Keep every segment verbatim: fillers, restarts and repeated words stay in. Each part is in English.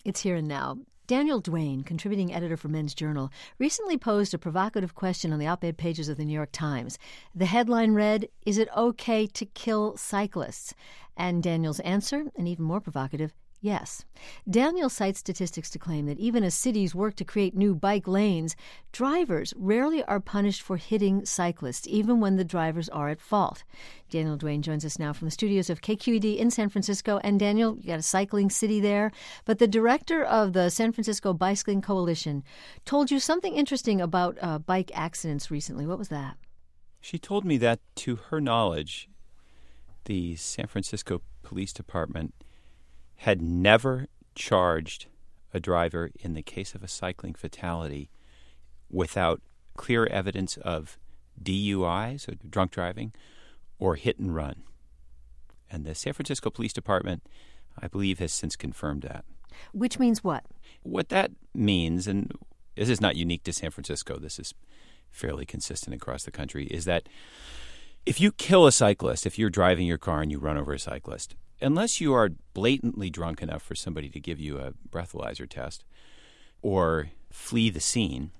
It's Here and Now. Daniel Duane, contributing editor for Men's Journal, recently posed a provocative question on the op-ed pages of the New York Times. The headline read, "Is it okay to kill cyclists?" And Daniel's answer, and even more provocative, yes. Daniel cites statistics to claim that even as cities work to create new bike lanes, drivers rarely are punished for hitting cyclists, even when the drivers are at fault. Daniel Duane joins us now from the studios of K Q E D in San Francisco. And Daniel, you got a cycling city there, but the director of the San Francisco Bicycling Coalition told you something interesting about uh, bike accidents recently. What was that? She told me that, to her knowledge, the San Francisco Police Department had never charged a driver in the case of a cycling fatality without clear evidence of D U I, so drunk driving, or hit and run. And the San Francisco Police Department, I believe, has since confirmed that. Which means what? What that means, and this is not unique to San Francisco, this is fairly consistent across the country, is that if you kill a cyclist, if you're driving your car and you run over a cyclist, unless you are blatantly drunk enough for somebody to give you a breathalyzer test or flee the scene,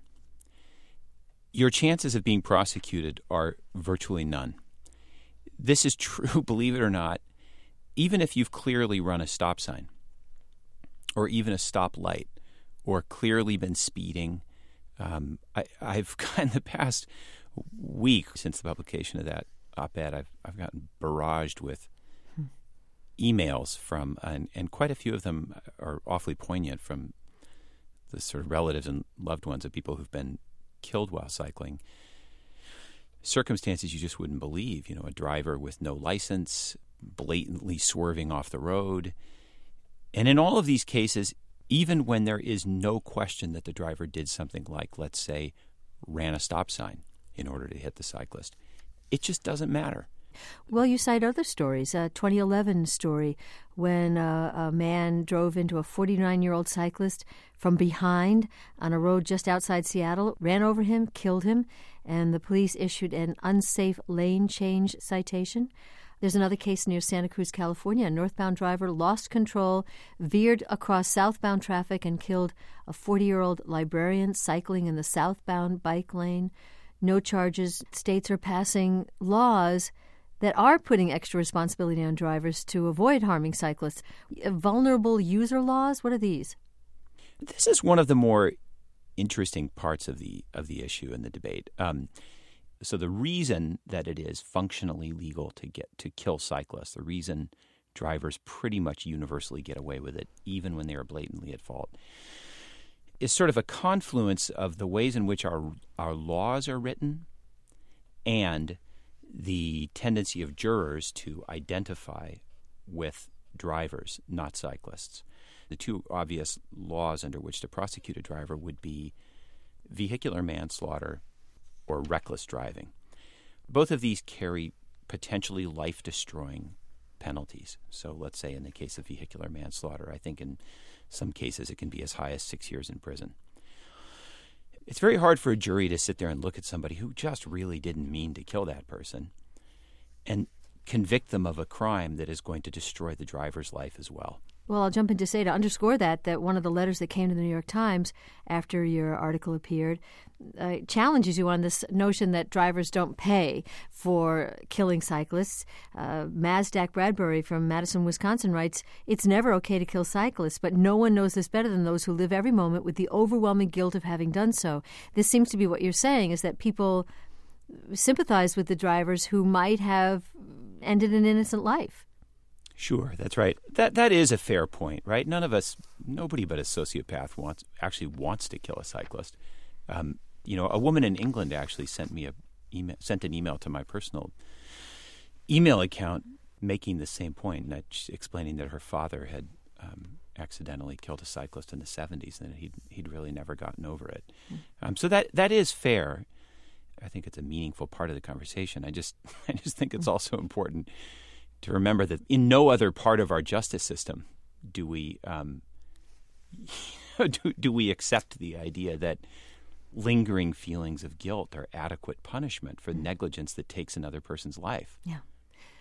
your chances of being prosecuted are virtually none. This is true, believe it or not, even if you've clearly run a stop sign or even a stop light or clearly been speeding. Um, I, I've in the past week since the publication of that op-ed, I've, I've gotten barraged with emails from, and, and quite a few of them are awfully poignant, from the sort of relatives and loved ones of people who've been killed while cycling. Circumstances you just wouldn't believe, you know, a driver with no license, blatantly swerving off the road. And in all of these cases, even when there is no question that the driver did something like, let's say, ran a stop sign in order to hit the cyclist, it just doesn't matter. Well, you cite other stories. A twenty eleven story when uh, a man drove into a forty-nine-year-old cyclist from behind on a road just outside Seattle, ran over him, killed him, and the police issued an unsafe lane change citation. There's another case near Santa Cruz, California. A northbound driver lost control, veered across southbound traffic, and killed a forty-year-old librarian cycling in the southbound bike lane. No charges. States are passing laws that are putting extra responsibility on drivers to avoid harming cyclists. Vulnerable user laws, what are these? This is one of the more interesting parts of the of the issue and the debate. Um, so the reason that it is functionally legal to get to kill cyclists, the reason drivers pretty much universally get away with it, even when they are blatantly at fault, is sort of a confluence of the ways in which our our laws are written and the tendency of jurors to identify with drivers, not cyclists. The two obvious laws under which to prosecute a driver would be vehicular manslaughter or reckless driving. Both of these carry potentially life-destroying penalties. So let's say in the case of vehicular manslaughter, I think in some cases it can be as high as six years in prison. It's very hard for a jury to sit there and look at somebody who just really didn't mean to kill that person and convict them of a crime that is going to destroy the driver's life as well. Well, I'll jump in to say, to underscore that, that one of the letters that came to the New York Times after your article appeared uh, challenges you on this notion that drivers don't pay for killing cyclists. Uh, Mazdak Bradbury from Madison, Wisconsin writes, "It's never okay to kill cyclists, but no one knows this better than those who live every moment with the overwhelming guilt of having done so." This seems to be what you're saying, is that people sympathize with the drivers who might have ended an innocent life. Sure, that's right. That that is a fair point, right? None of us, nobody but a sociopath wants actually wants to kill a cyclist. Um, you know, a woman in England actually sent me a email, sent an email to my personal email account, making the same point, and that, explaining that her father had um, accidentally killed a cyclist in the seventies, and he'd he'd really never gotten over it. Mm. Um, so that that is fair. I think it's a meaningful part of the conversation. I just I just think it's also important to remember that in no other part of our justice system do we um, do, do we accept the idea that lingering feelings of guilt are adequate punishment for negligence that takes another person's life. Yeah.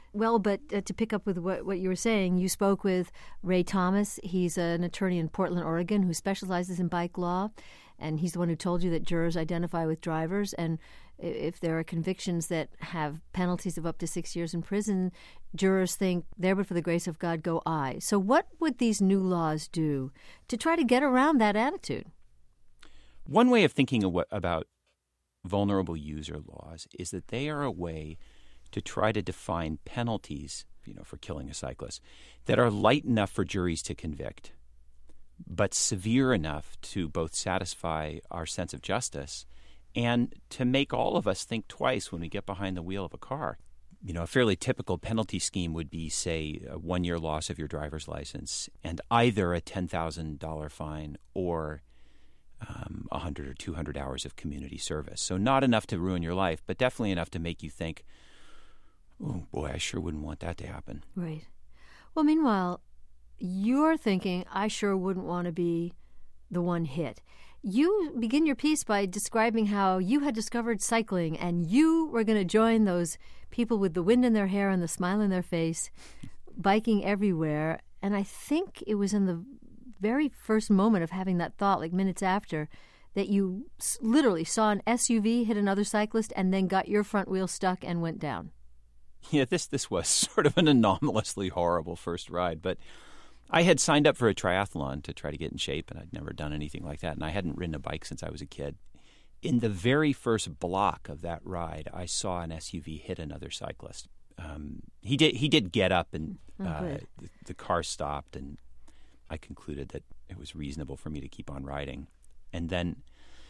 Well, but uh, to pick up with what, what you were saying, you spoke with Ray Thomas. He's an attorney in Portland, Oregon, who specializes in bike law. And he's the one who told you that jurors identify with drivers. And if there are convictions that have penalties of up to six years in prison, jurors think, there but for the grace of God go I. So what would these new laws do to try to get around that attitude? One way of thinking of what, about vulnerable user laws is that they are a way to try to define penalties, you know, for killing a cyclist that are light enough for juries to convict, but severe enough to both satisfy our sense of justice and to make all of us think twice when we get behind the wheel of a car. You know, a fairly typical penalty scheme would be, say, a one-year loss of your driver's license and either a ten thousand dollars fine or um, one hundred or two hundred hours of community service. So not enough to ruin your life, but definitely enough to make you think, oh, boy, I sure wouldn't want that to happen. Right. Well, meanwhile, you're thinking, I sure wouldn't want to be the one hit. You begin your piece by describing how you had discovered cycling and you were going to join those people with the wind in their hair and the smile in their face, biking everywhere. And I think it was in the very first moment of having that thought, like minutes after, that you literally saw an S U V hit another cyclist and then got your front wheel stuck and went down. Yeah, this this was sort of an anomalously horrible first ride, but I had signed up for a triathlon to try to get in shape, and I'd never done anything like that, and I hadn't ridden a bike since I was a kid. In the very first block of that ride, I saw an S U V hit another cyclist. Um, he did he did get up, and uh, oh, the, the car stopped, and I concluded that it was reasonable for me to keep on riding. And then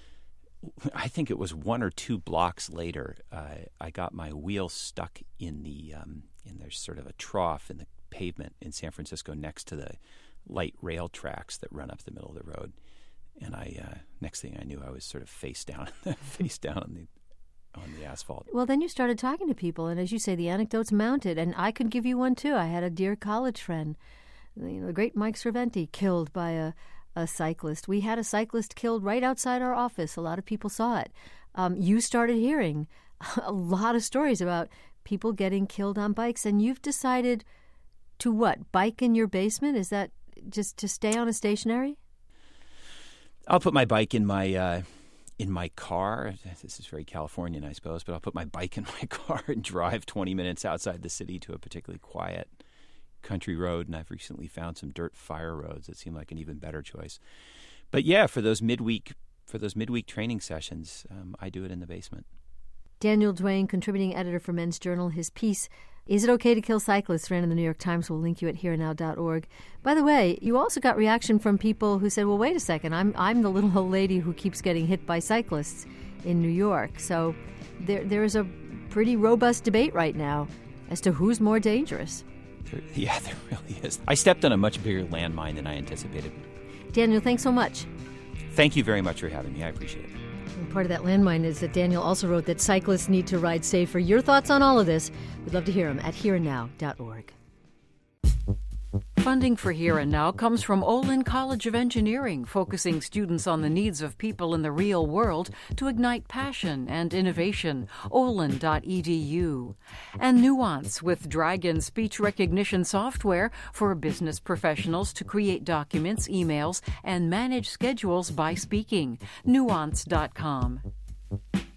I think it was one or two blocks later, uh, I got my wheel stuck in the um, in there's sort of a trough in the pavement in San Francisco next to the light rail tracks that run up the middle of the road. And I uh, next thing I knew, I was sort of face down, face down on the on the asphalt. Well, then you started talking to people, and as you say, the anecdotes mounted. And I could give you one too. I had a dear college friend, you know, the great Mike Cerventi, killed by a. a cyclist. We had a cyclist killed right outside our office. A lot of people saw it. Um, you started hearing a lot of stories about people getting killed on bikes, and you've decided to what? Bike in your basement? Is that just to stay on a stationary? I'll put my bike in my uh, in my car. This is very Californian, I suppose, but I'll put my bike in my car and drive twenty minutes outside the city to a particularly quiet country road, and I've recently found some dirt fire roads that seem like an even better choice. But yeah, for those midweek for those midweek training sessions, um, I do it in the basement. Daniel Duane, contributing editor for Men's Journal, his piece, Is It Okay to Kill Cyclists?, ran in the New York Times. We'll link you at here now dot org. By the way, you also got reaction from people who said, well, wait a second, I'm I'm the little old lady who keeps getting hit by cyclists in New York. So there there is a pretty robust debate right now as to who's more dangerous. There, yeah, there really is. I stepped on a much bigger landmine than I anticipated. Daniel, thanks so much. Thank you very much for having me. I appreciate it. And part of that landmine is that Daniel also wrote that cyclists need to ride safer. Your thoughts on all of this, we'd love to hear them at here now dot org. Funding for Here and Now comes from Olin College of Engineering, focusing students on the needs of people in the real world to ignite passion and innovation. olin dot e d u. And Nuance, with Dragon speech recognition software for business professionals to create documents, emails, and manage schedules by speaking. nuance dot com.